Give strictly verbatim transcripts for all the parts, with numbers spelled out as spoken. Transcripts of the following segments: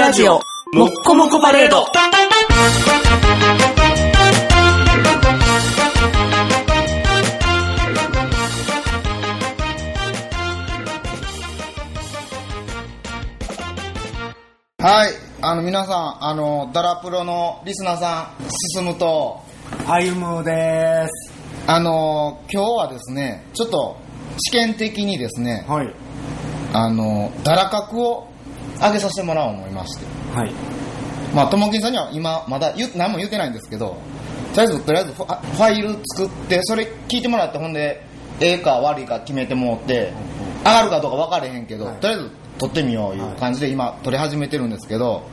ラジオもっこもこパレード。 はい、あの皆さん、あのダラプロのリスナーさん、進むと歩むです。 あの今日はですね、ちょっと試験的にですね、 はい、 あのダラ角を上げさせてもらおうと思いまして、 はい、 まあともきんさんには今まだ言何も言ってないんですけど、とりあえずとりあえずファ、ファイル作ってそれ聞いてもらって、ほんでええか悪いか決めてもらって、上がるかどうか分かれへんけど、はい、とりあえず撮ってみよういう感じで今撮り始めてるんですけど、はい、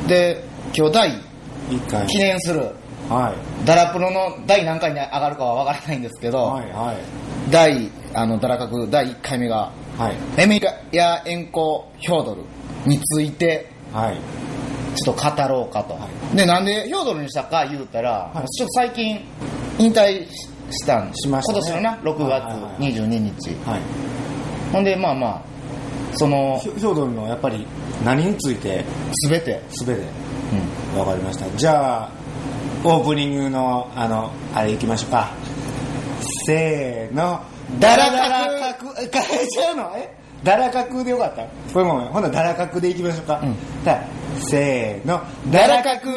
で今日だいいっかい記念する、はい、ダラプロの第何回に上がるかは分からないんですけど、はいはい、第あのダラ角だいいっかいめが、はい、エミリア・エンコ・ヒョードルについて、はい、ちょっと語ろうかと、はい、でなんでヒョードルにしたか言うたら、はい、ちょっと最近引退したんしましたね、今年のなろくがつにじゅうににち、はいはい、ほんでまあまあそのヒョードルのやっぱり何について全て全て、うん、分かりました。じゃあオープニングのあのあれいきましょうか。せーの、ダラ角変えちゃうの？えダラ角でよかった？これもほんならダラ角でいきましょうか、うん、せーの、ダラ角。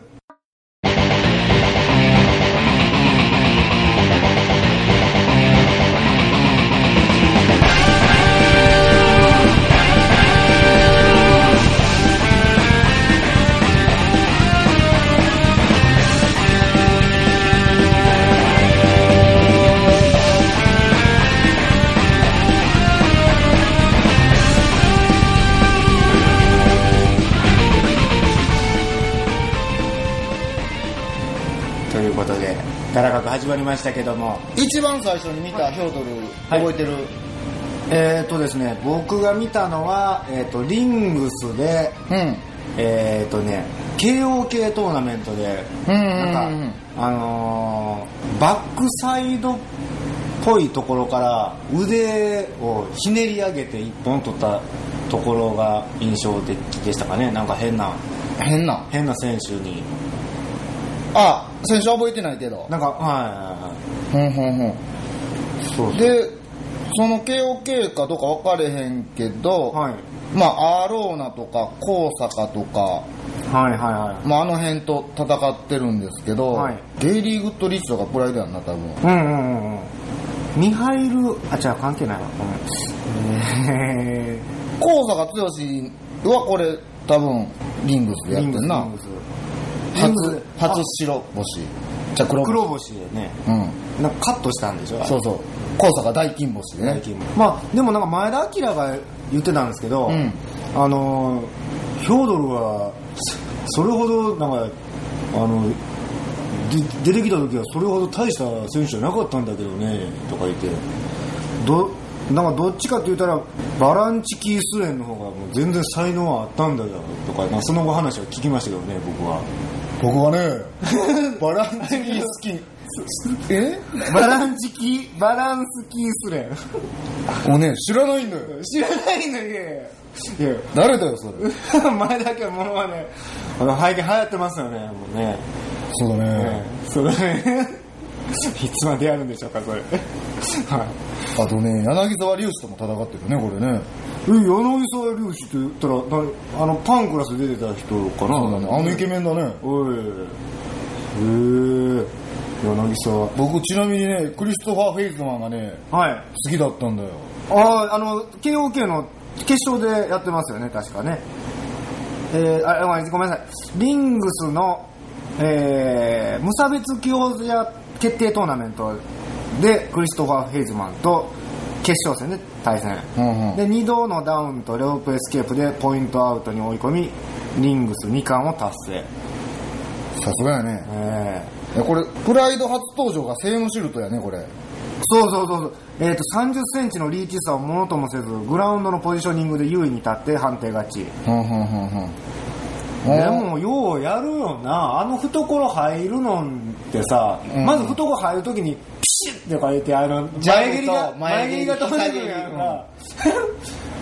ということでダラ角始まりましたけども、 一番最初に見たヒョードル、はい、覚えてる？ えーとですね、僕が見たのは、えーとリングスで、うん、えーとね ケーオーケー トーナメントで、うんうんうん、なんかあのー、バックサイドっぽいところから腕をひねり上げて一本取ったところが印象的でしたかね。なんか変な変な変な選手に、 あ、選手は覚えてないけど、 なんかはいはいはい、 ほんほんほん、そうそうでその ケーオーケー かどうか分かれへんけど、はい、まあアーローナとか高坂とか、はいはいはい、まあ、あの辺と戦ってるんですけど、はい、ゲイリー・グッドリッチとかプライドやんな多分。 うんうんうん。ミハイル、あ、じゃあ関係ないわ。えー、高坂剛はこれ多分リングスでやってんな。リングス初初白星じゃ黒星。 黒星でね。うん。なんかカットしたんでしょ。 そうそう。高坂大金星でね。大金星。まあでもなんか前田明が言ってたんですけど、うん、あのヒョードルはそれほどなんかあの出てきた時はそれほど大した選手じゃなかったんだけどねとか言って、どなんかどっちかって言ったらバランチキースレンの方がもう全然才能はあったんだよとか、なんかその後話は聞きましたけどね。僕は僕はねバランチキースキーえバランチキーバランスキースレンもうね知らないんだよ。 知らないのに、いや誰だよそれ前だけはものはね、あの背景流行ってますよね。もうね、 そうだね、ね、 そうだねいつまでやるんでしょうかそれはい。 あとね、柳沢隆史とも戦ってるねこれね。 え、柳沢隆史って言ったらあのパンクラス出てた人かな。 そうだね、あのイケメンだね。 おい、へえ、柳沢。 僕ちなみにねクリストファー・フェイズマンがね、はい、好きだったんだよ。 ああ、あの ケーオーケー の決勝でやってますよね確かね。えー、あ、ごめんなさい、リングスの、えー、無差別強者決定トーナメントでクリストファー・ヘイズマンと決勝戦で対戦、うんうん、でにどのダウンとロープエスケープでポイントアウトに追い込みリングスに冠を達成。 さすがやね、えー、これプライド初登場がセイムシルトやねこれ。 そうそうそうそう、えーと、さんじゅっセンチのリーチ差をものともせずグラウンドのポジショニングで優位に立って判定勝ち。うんうんうんうん。でもようやるよな、あの懐入るのってさ、うん、まず懐入るときにピシッって書いて、あの前蹴りが前蹴りが止めてくるやんか。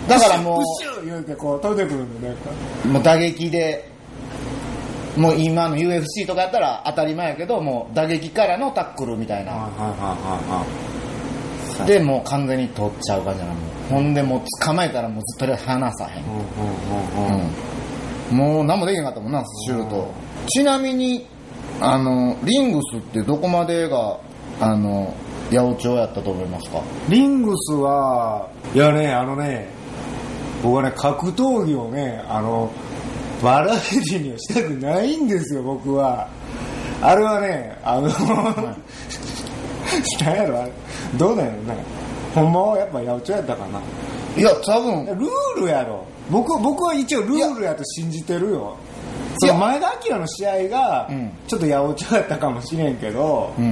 だからもうプシュー言うてこう飛んでくるんでなんかもう打撃でもう今の ユーエフシー とかやったら当たり前やけどもう打撃からのタックルみたいな、 はいはいはいはい、 でもう完全に取っちゃう感じなの。ほんでもう捕まえたらもうずっと離さへん、うんうんうんうん、もう何もできなかったもんなシュート。ちなみにあのリングスってどこまでがあの八百長やったと思いますか？ リングスはいやねあのね僕はね格闘技をねあのバラエティにはしたくないんですよ僕は。あれはねあの何やろあれどうなんやろねほんまはやっぱ八百長やったかな。 いや多分ルールやろ。僕僕は一応ルールやと信じてるよ。その前田明の試合がちょっと八百長やったかもしれんけど、うん、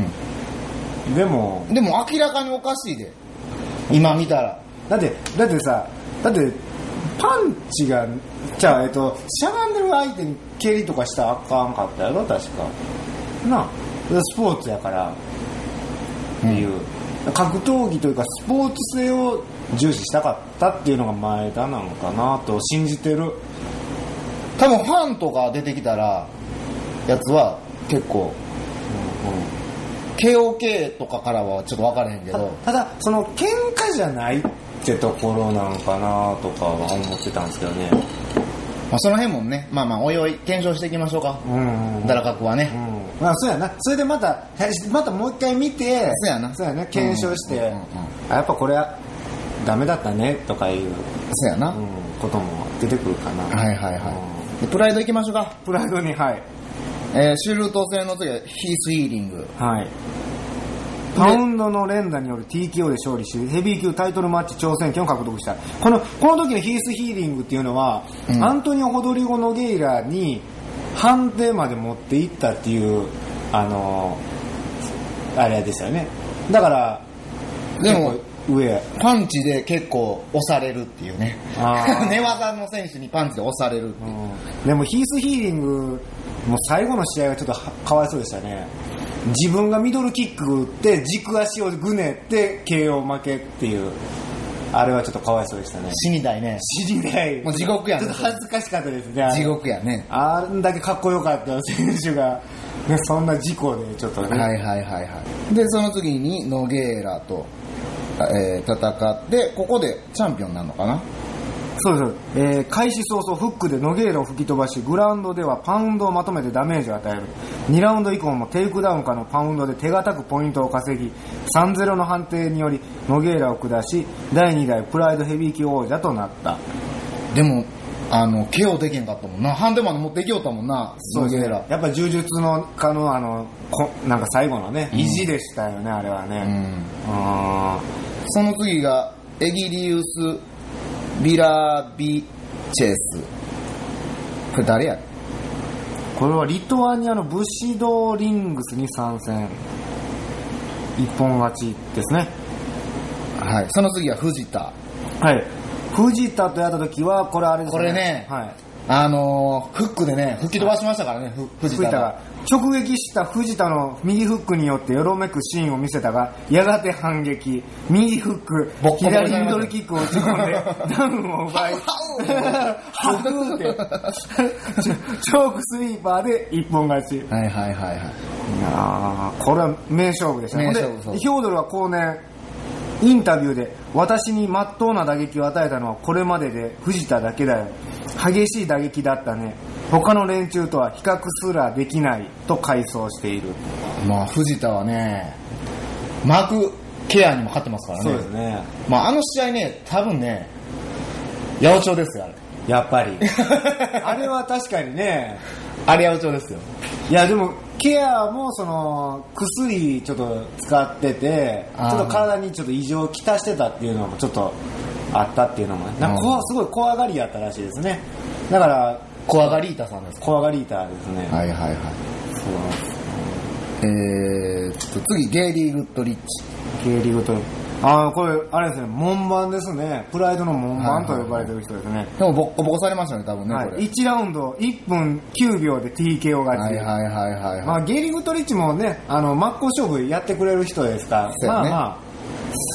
でもでも明らかにおかしいで今見たら。 だってだってさだってパンチがじゃあえっとしゃがんでる相手に蹴りとかしたらあかんかったやろ確かな。スポーツやからっていう、うん、格闘技というかスポーツ性を重視したかったっていうのが前田なのかなと信じてる。 多分ファンとか出てきたらやつは結構、うんうん、ケーオーケー とかからはちょっと分からへんけど、 ただその喧嘩じゃないってところなのかなとかは思ってたんですけどね。 まあ、その辺もねまあまあおいおい検証していきましょうか。うんうん、ダラカクはね、 うん、まあそうやな。それでまたまたもう一回見てそうやなそうやな検証して、うんうんうんうん、あやっぱこれはダメだったねとかいうそうやな、 うん、ことも出てくるかな。 はいはいはい、うん、でプライドいきましょうか。 プライドにはい、 えー、シュルート戦の次はヒース・ヒーリング、 はい、パウンドの連打による ティーケーオー で勝利しヘビー級タイトルマッチ挑戦権を獲得した。このこの時のヒース・ヒーリングっていうのは、うん、アントニオ・ホドリゴ・ノゲイラに判定まで持っていったっていうあのー、あれですよね。だからでも上パンチで結構押されるっていうね寝技の選手にパンチで押されるっていう、 うん、でもヒース・ヒーリングもう最後の試合はちょっとかわいそうでしたね。自分がミドルキック打って軸足をぐねって ケーオー 負けっていうあれはちょっとかわいそうでしたね。 死にたいね。 死にたい。 もう地獄やね。 ちょっと恥ずかしかったですね。 地獄やね。 あんだけかっこよかった選手が、ね、そんな事故でちょっとね。 はいはいはいはい。でその次にノゲーラと、えー、戦ってここでチャンピオンになるのかな。 そうです、えー、開始早々フックでノゲーラを吹き飛ばしグラウンドではパウンドをまとめてダメージを与える。にラウンド以降もテイクダウンかのパウンドで手堅くポイントを稼ぎ さんたいゼロ の判定によりノゲーラを下しだいにだいプライドヘビー級王者となった。 でもあの ケーオー できへんかったもんな。ハンデまで持っていきよったもんな。 そうですね、やっぱ柔術のかのあのこなんか最後のね、うん、意地でしたよねあれはね、うん、 あその次がエギリウス・ビラビチェス。これ誰や。 これはリトアニアのブシドリングスに参戦一本勝ちですね。 はい。その次は藤田。 はい。藤田とやった時はこれあれですね。 これね、はい、あのー、フックでね吹き飛ばしましたからね、はい、藤田が直撃した藤田の右フックによってよろめくシーンを見せたがやがて反撃。右フック左ミドルキックを打ち込んでダウンを奪いハフーってチョークスイーパーで一本勝ち。 はいはいはいはい。 あこれは名勝負でしたね。でヒョードルは後年インタビューで私に真っ当な打撃を与えたのはこれまでで藤田だけだよ。激しい打撃だったね。他の連中とは比較すらできないと回想している。 まあ藤田はねマークケアにも勝ってますからね。 そうですね。 まああの試合ね多分ね八百長ですよあれ。 やっぱりあれは確かにねあれ八百長ですよ。 いやでもケアもその薬ちょっと使っててちょっと体にちょっと異常をきたしてたっていうのもちょっとあったっていうのもねなんかすごい怖がりやったらしいですね。だから怖がりータさんですか。 怖がりータですね。 はいはいはい。そうなんです。えーっと次ゲイリー・グッドリッチ。 ゲイリー・グッドリッチああこれあれですね門番ですね。プライドの門番と呼ばれてる人ですね、はいはいはい、 でもボッコボコされましたね多分ね、はい、これいちラウンドいっぷんきゅうびょうで ティーケーオー 勝ち。 はいはいはいはい、はい、 まあ、ゲイリー・グッドリッチもねあの真っ向勝負やってくれる人ですから、ね、まあまあ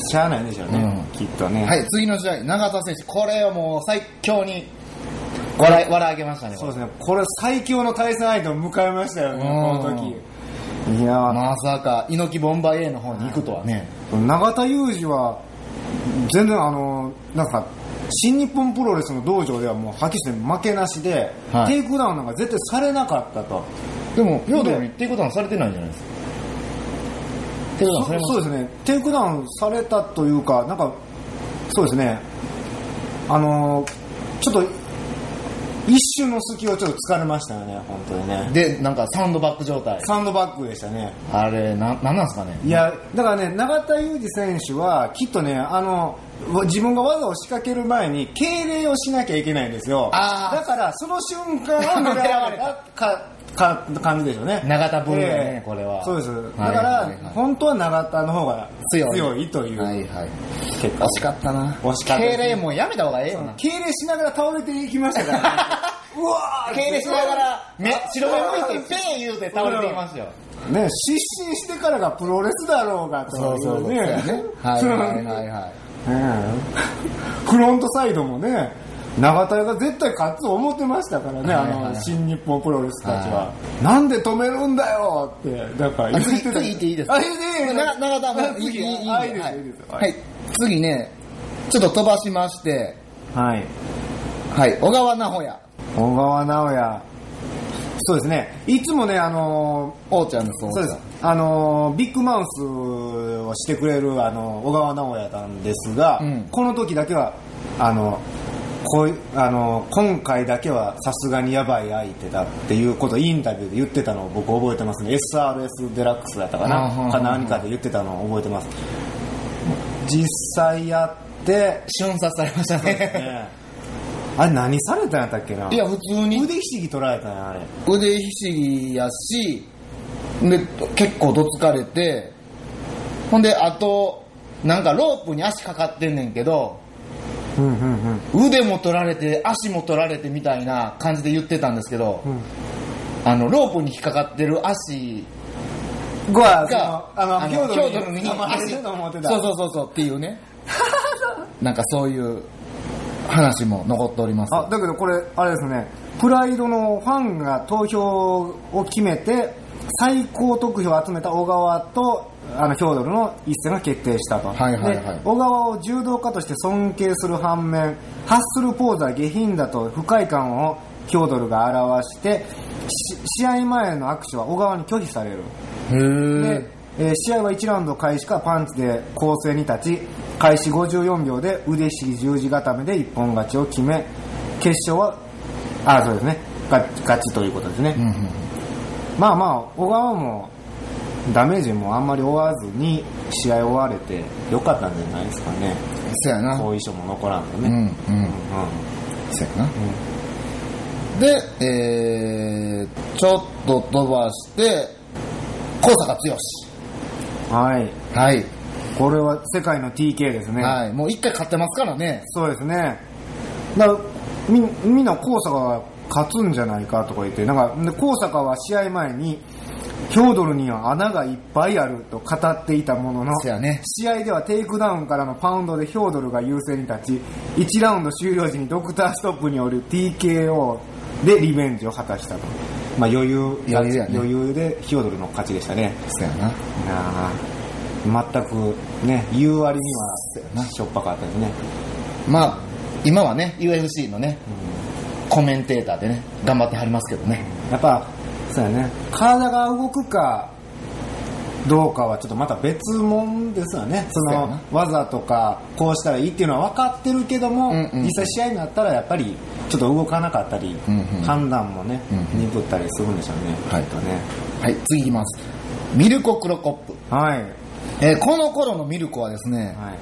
しゃあないんでしょうね、うん、きっとね。 はい、次の試合、永田選手、これをもう最強に笑い、笑い上げましたね。 そうですね、これ最強の対戦相手を迎えましたよね、この時。いやまさか、猪木ボンバイ A の方に行くとはね。 永田裕二は、全然あの、なんか、新日本プロレスの道場ではもうはっきりして負けなしで、はい、テイクダウンなんか絶対されなかったと。 でも、ヨードルにテイクダウンされてないんじゃないですか。テイクダウンされました。 そうですね、テイクダウンされたというか、なんか、そうですね、あの、ちょっと、一瞬の隙をちょっと疲れましたよね、本当にね。 で、なんかサウンドバック状態。 サウンドバックでしたね。 あれ、な、なんなんですかね。 いや、だからね、永田裕二選手は、きっとね、あの、自分が技を仕掛ける前に敬礼をしなきゃいけないんですよ。あだからその瞬間を狙われたかか感じでしょうね。 永田ブルーね、えー、これは。 そうです。だから、はいはいはい、本当は永田の方が強い、強いという。 はいはい。結果惜しかったな。 惜しかった。 敬礼もうやめた方がええよな。 敬礼しながら倒れていきましたから、ね。 うわー敬礼しながら目白目向いてペン言うて倒れていきますよ。 ね、失神してからがプロレスだろうがというね。そうそうそうね。 はいはいはいはい。 フロントサイドもね、永田が絶対勝つと思ってましたからね、はいはいはい、あの新日本プロレスたちは、はい、なんで止めるんだよってだから言ってた。 次行っていいですか。 あ、いいね。 永田もいいいいいいいいいです。はい。次ね、ちょっと飛ばしまして、 はいはい小川直也。 小川直也。そうですね。いつもね、あのー、おーちゃんのそうです。あのー、ビッグマウスをしてくれるあの小川直也なんですが、うん、この時だけはあのこうあの今回だけはさすがにやばい相手だっていうことをインタビューで言ってたのを僕覚えてますね。 エスアールエス デラックスだったかなか何かで言ってたのを覚えてます。実際やって瞬殺されました ね, ねあれ何されたんやったっけな。 いや普通に腕ひしぎ取られたんやあれ。 腕ひしぎやしで結構どつかれて、ほんであとなんかロープに足かかってんねんけど、 うんうんうん、 腕も取られて足も取られてみたいな感じで言ってたんですけど、うん、あのロープに引っかかってる足があのあの京都のに足そうそうそうそうっていうねなんかそういう話も残っております。 あだけどこれあれですね、プライドのファンが投票を決めて最高得票を集めた小川とあのヒョードルの一戦が決定したと、 はいはいはい、 で小川を柔道家として尊敬する反面発するポーズは下品だと不快感をヒョードルが表して試合前の握手は小川に拒否される。 へーで、えー、試合はいちラウンド開始からパンチで攻勢に立ち開始ごじゅうよんびょうで腕ひしぎ十字固めで一本勝ちを決め決勝はあそうですね勝ちということですね、うんうん、まあまあ小川もダメージもあんまり負わずに試合終われてよかったんじゃないですかね。 そうやな。 後遺症も残らんとね。 うんうん。うん、そうやな。うん、で、えー、ちょっと飛ばして高坂剛。 はい。 はい。 これは世界の ティーケー ですね。 はい。もう一回勝ってますからね。 そうですね。だからみみんな高坂が勝つんじゃないかとか言ってなんかで高坂は試合前にヒョードルには穴がいっぱいあると語っていたものの、 ね、 試合ではテイクダウンからのパウンドでヒョードルが優勢に立ちいちラウンド終了時にドクターストップによる ティーケーオー でリベンジを果たしたと、まあ、余裕余裕やね、 余裕でヒョードルの勝ちでしたね。 そうやな。 全くね言う割にはしょっぱかったですね。 まあ今はね ユーエフシー のね、うん、コメンテーターでね頑張ってはりますけどね。 やっぱそうやね、体が動くかどうかはちょっとまた別物ですよね。その技とかこうしたらいいっていうのは分かってるけども、うんうん、実際試合になったらやっぱりちょっと動かなかったり、うんうん、判断もね、うんうん、鈍ったりするんでしょうね。 はい、 とねはい、次いきます。ミルコ・クロコップ。 はい、 えー、この頃のミルコはですね、はい、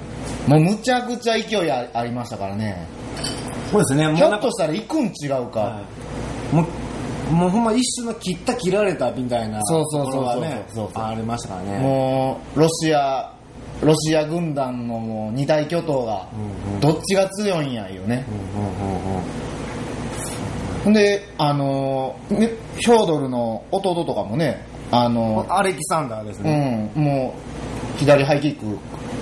もうむちゃくちゃ勢いありましたからね。 そうですね。もうひょっとしたら行くん違うか、はい、 もうもうほんま一瞬の切った切られたみたいなそうそうそうそうねありましたからね。 もうロシアロシア軍団のもう二大巨頭がどっちが強いんやよね。であのヒョードルの弟とかもね、あのアレキサンダーですね、 うん、もう左ハイキック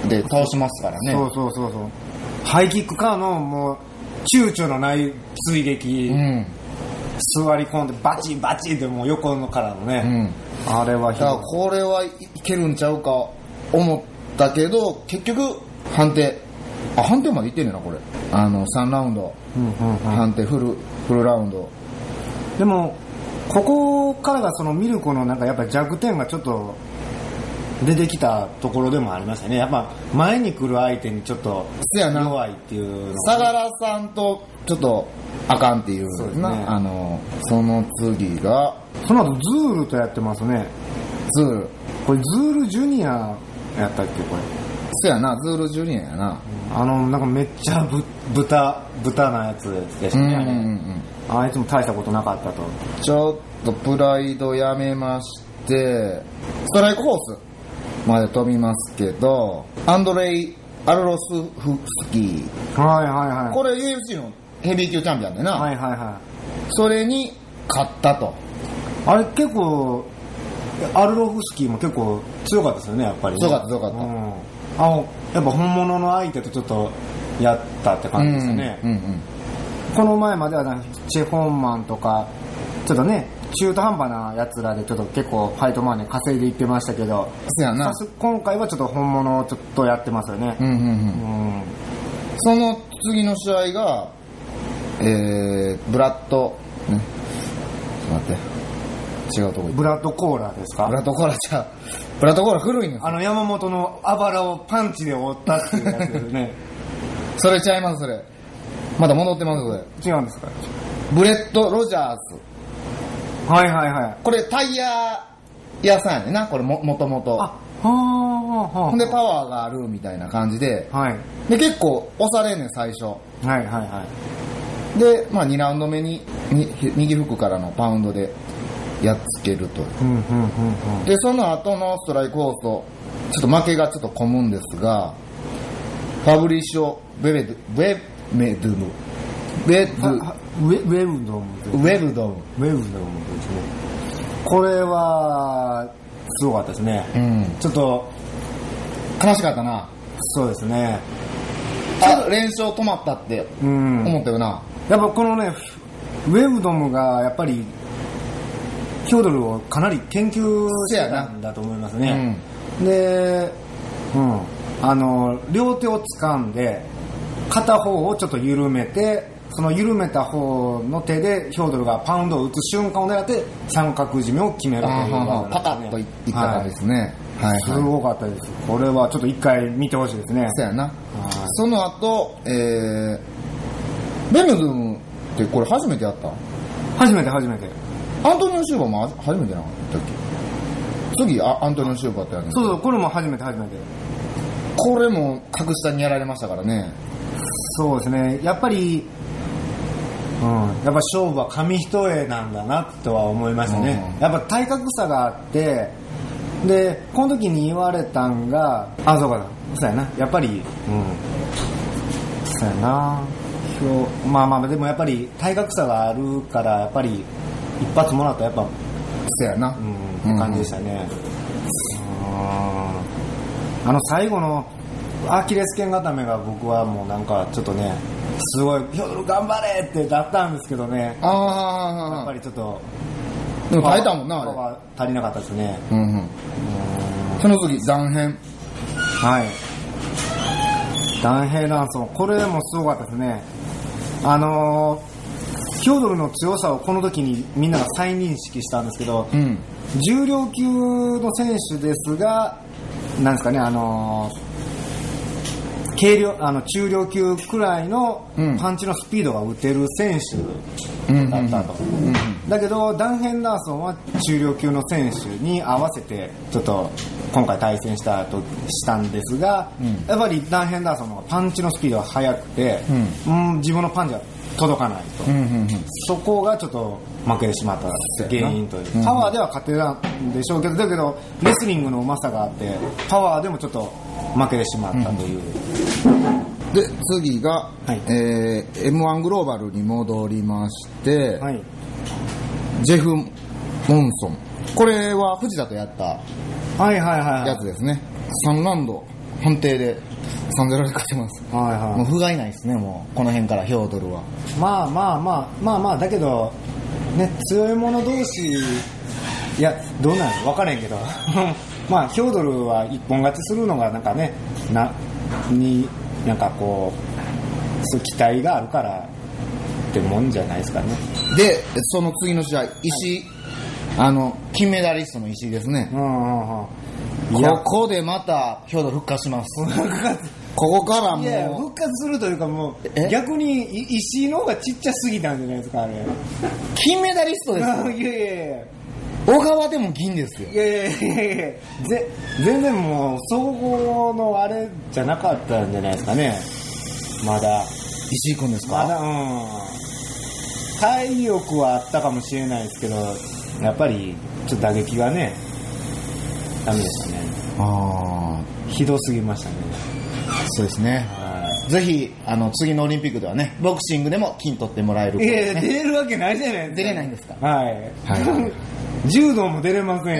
で倒しますからね。 そうそうそうそう。ハイキックからのもう躊躇のない追撃、うん、座り込んでバチンバチンでもう横のからのね、うん、あれはひどい。だからこれはいけるんちゃうか思ったけど結局判定あ判定までいってんねんなこれあのさんラウンド、うんうんうん、判定フルフルラウンドでもここからがそのミルコのなんかやっぱ弱点がちょっと出てきたところでもありましたね。やっぱ前に来る相手にちょっと弱いっていうの相良さんとちょっとあかんっていうそうですね。あのその次がその後ズールとやってますね。 ズールこれズールジュニアやったっけこれ。 そうやなズールジュニアやな、 うん、あのなんかめっちゃぶ豚豚なやつでしたね、うんうんうん、あいつも大したことなかったと。 ちょっとプライドやめましてストライクホースまで飛びますけどアンドレイ・アルロスフスキーはいはいはいこれ ユーエフシー のヘビー級チャンピオンでなはいはいはいそれに勝ったと。 あれ結構アルロフスキーも結構強かったですよねやっぱり、ね、 強かった強かった、うん、 あのやっぱ本物の相手とちょっとやったって感じですね、うんうんうん、この前まではチェ・ホンマンとかちょっとね中途半端なやつらでちょっと結構ファイトマネー稼いでいってましたけどそうやな今回はちょっと本物をちょっとやってますよね、うんうんうんうん、その次の試合が、えー、ブラッドねちょっと待って違うとこブラッドコーラですか。 ブラッドコーラじゃブラッドコーラ古いんですよ。 あの山本のあばらをパンチで折ったっていうやつですねそれちゃいますそれまだ戻ってますそれ違うんですか。 ブレッド・ロジャーズはいはいはいこれタイヤ屋さんやねんなこれ も, もともとあはははほんでパワーがあるみたいな感じで、はい、で結構押されんねん最初はいはいはいで、まあ、にラウンド目に右フックからのパウンドでやっつけると、うんうんうんうん、でその後のストライクホースとちょっと負けがちょっと込むんですがファブリシオ・ベベドベメドゥムベドゥウェ, ウェルドムウェルドムウェルドムですね。これはすごかったですね、うん、ちょっと悲しかったな。 そうですねあ連勝止まったって思ったよな、 うん、やっぱこのねウェルドムがやっぱりヒョードルをかなり研究してたんだと思いますね、うん、で、うん、あの両手を掴んで片方をちょっと緩めてその緩めた方の手でヒョードルがパウンドを打つ瞬間を狙って三角締めを決めるという、 ね、パカッといった感じですね、はいはいはい、 すごかったです。これはちょっと一回見てほしいですね。 そうやな、はい、その後、えー、ベルドゥムってこれ初めてやった初めて初めてアントニオ・シューバーも初めてなかったっけ次あアントニオ・シューバーってやるんですそうそうこれも初めて初めてこれも格下にやられましたからね。 そうですねやっぱりうん、やっぱ勝負は紙一重なんだなとは思いましたね、うん、やっぱ体格差があってでこの時に言われたんがあそうかそうやなやっぱりうんそうやなまあまあでもやっぱり体格差があるからやっぱり一発もらったらやっぱそうやな、 うん、って感じでしたね、うん、あの最後のアキレス腱固めが僕はもうなんかちょっとねすごいヒョドル頑張れってだったんですけどねあやっぱりちょっとでも耐えたもんなあれは足りなかったですね、うんうん、うんその次ダンヘンはいダンヘイランソンこれもすごかったですね。あのー、ヒョドルの強さをこの時にみんなが再認識したんですけど、うん、重量級の選手ですがなんですかねあのー軽量あの中量級くらいのパンチのスピードが打てる選手だったと、うんうんうん、だけどダン・ヘンダーソンは中量級の選手に合わせてちょっと今回対戦したとしたんですが、うん、やっぱりダン・ヘンダーソンの方がパンチのスピードが速くて、うんうん、自分のパンチが届かないと、うんうんうん、そこがちょっと負けてしまった原因という、うん、パワーでは勝てたんでしょうけどだけどレスリングのうまさがあってパワーでもちょっと負けてしまったという、 うん、で次が、はいえー、エムワン グローバルに戻りまして、はい、ジェフ・モンソンこれは藤田とやったやつですね、はいはいはいはい、さんラウンド判定でさんゼロで勝てます。 はいはい。 もう不甲斐ないですね、もうこの辺からヒョードルは。 まあまあまあまあまあだけどね、強い者同士、いやどうなの分からへんけどまあヒョードルは一本勝ちするのがなんかねなになんかこうそう期待があるからってもんじゃないですかね。 でその次の試合石井、はい、あの金メダリストの石井ですね。 うんうんうん。 ここでまたヒョードル復活しますここからもういや復活するというかもう逆に石井の方がちっちゃすぎたんじゃないですかあれ。 金メダリストですよ。 いやいやいや小川でも銀ですよ。 いやいやいやいやぜ全然もう総合のあれじゃなかったんじゃないですかね。まだ石井君ですか。 まだうん体力はあったかもしれないですけどやっぱりちょっと打撃がねダメでしたね。 ああひどすぎましたね。 そうですね。ぜひあの次のオリンピックではねボクシングでも金取ってもらえる、ね、 いやいや出れるわけないじゃないですか。 出れないんですか。 はい、はい、柔道も出れません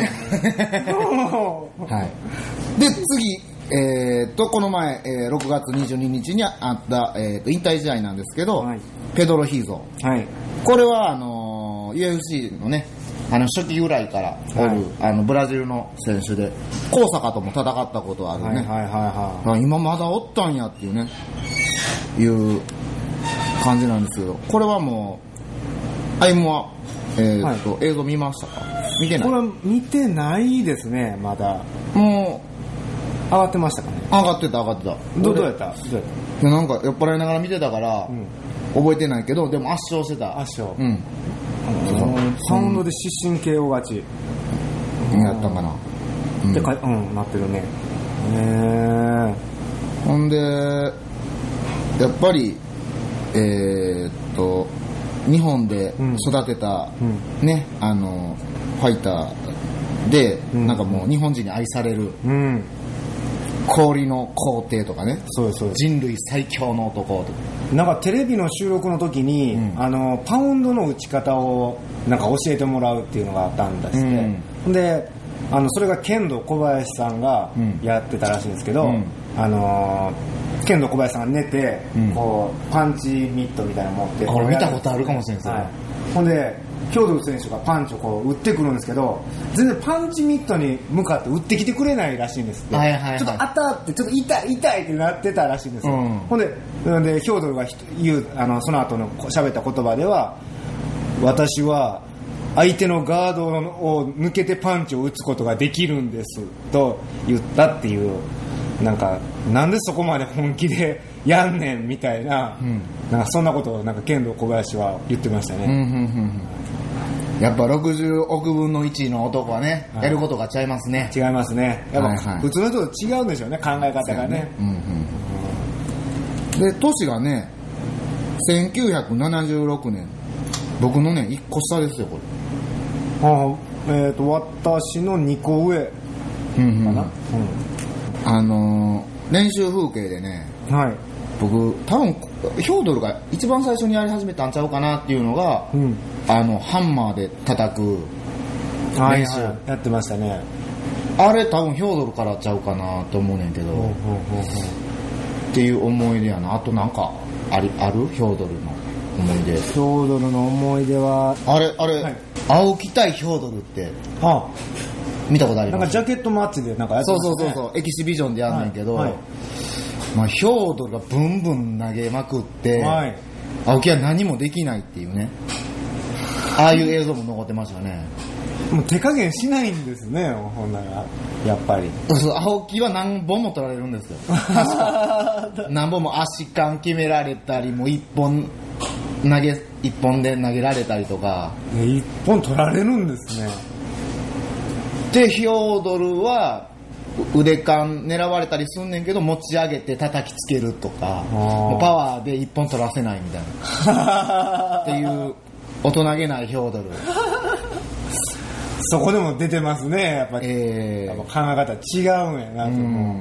はいで次えー、っとこの前、えー、ろくがつにじゅうににちにあった、えー、っと引退試合なんですけど、はい、ペドロ・ヒーゾー、はい、これはあの ユーエフシー のねあの初期由来からおる、はい、あのブラジルの選手で高坂とも戦ったことあるね、はいはいはいはい、今まだおったんやっていうねいう感じなんですけど、これはもうアイムは、えーっとはい、映像見ましたか。見てない。 これは見てないですね。まだもう上がってましたかね。 上がってた上がってた。 ど, どうやったどうやったなんか酔っ払いながら見てたから、うん、覚えてないけどでも圧勝してた。 圧勝、 うん、 サウンドで失神 ケーオー 勝ち、 うん、やったかな、 うん、でか、うん、なってるね。へー。 ほんでやっぱりえー、っと日本で育てた、うん、ねあのファイターで、うん、なんかもう日本人に愛される、うん、氷の皇帝とかね、 そうそう人類最強の男とか、 なんかテレビの収録の時に、うん、あのパウンドの打ち方をなんか教えてもらうっていうのがあったんですね、うん、であのそれが剣道小林さんがやってたらしいんですけど、うん、あの剣道小林さんが寝て、うん、こうパンチミットみたいなの持ってこれ見たことあるかもしれないですね、 はい、ほんでヒョードル選手がパンチをこう打ってくるんですけど全然パンチミットに向かって打ってきてくれないらしいんですって、はいはいはい、ちょっと当たってちょっと痛い痛いってなってたらしいんですよ、うん、ほんで、でヒョードルが言うあのその後の喋った言葉では私は相手のガードを抜けてパンチを打つことができるんですと言ったっていう、なんかなんでそこまで本気でやんねんみたいな、うん、なんかそんなことをなんか剣道小林は言ってましたね、うんうんうんうん、やっぱろくじゅうおくぶんのいちの男はね、はい、やることが違いますね。 違いますね。やっぱ普通の人と違うんでしょうね、考え方がね、ね、うんうん、で年がねせんきゅうひゃくななじゅうろくねん、僕のねいっこ下ですよこれ。 あ、えー、と私のにこ上かな、うんうんうん、 あのー、練習風景でね、はい、僕多分ヒョードルが一番最初にやり始めたんちゃうかなっていうのが、うん、あのハンマーで叩く練習、はいはい、 やってましたね。 あれ多分ヒョードルからちゃうかなと思うねんけど、うんうんうんうん、っていう思い出やな。あとなんかありあるヒョードルの思い出。 ヒョードルの思い出はあれあれ、はい、青木対ヒョードルってあ見たことあります？ なんかジャケットマッチでなんかやってますね。そうそうそうそう、エキシビジョンでやんねんけど、はいはい、まあ、ヒョードルがブンブン投げまくって、はい、青木は何もできないっていうねああいう映像も残ってましたね。 もう手加減しないんですね、ほんならやっぱり。 そう、青木は何本も取られるんですよ確か何本も足感決められたり、もう一本投げ一本で投げられたりとか、 一本取られるんですね。 でヒョードルは腕感狙われたりすんねんけど持ち上げて叩きつけるとか、もうパワーで一本取らせないみたいなっていう大人げないヒョードルそこでも出てますね、やっぱり、えー、やっぱ考え方違うんやな、うん、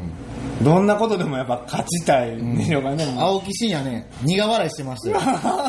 どんなことでもやっぱ勝ちたいんでしょうかね、うん、 青木真也ね苦笑いしてましたよ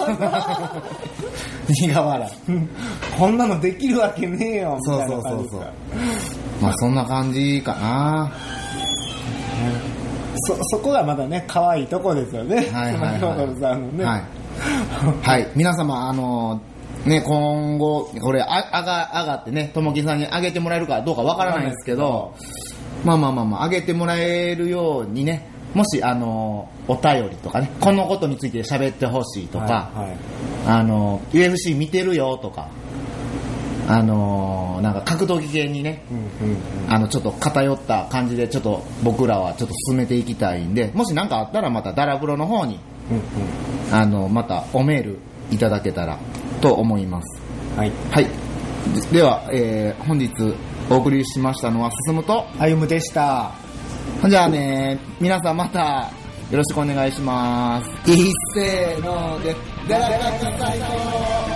苦笑いこんなのできるわけねえよみたいな感じですか。 まあそんな感じかな。 そそこがまだね可愛いとこですよね、 はいはいはい、 そのヒョードルさんのね、 はい、はい、皆様あのね、今後これああが上がってねともきさんに上げてもらえるかどうかわからないんですけど、まあまあまあまあ上げてもらえるようにね、もしあのお便りとかね、このことについて喋ってほしいとか、はいはい、あの ユーエフシー 見てるよとか、あのなんか格闘技系にね、うんうんうん、あのちょっと偏った感じでちょっと僕らはちょっと進めていきたいんで、もし何かあったらまたダラブロの方に、うんうん、あのまたおメールいただけたらと思います。はい、はい、では、えー、本日お送りしましたのは進むと歩むでした。 じゃあね、皆さんまたよろしくお願いします。いっせーので、ダラダラ最高。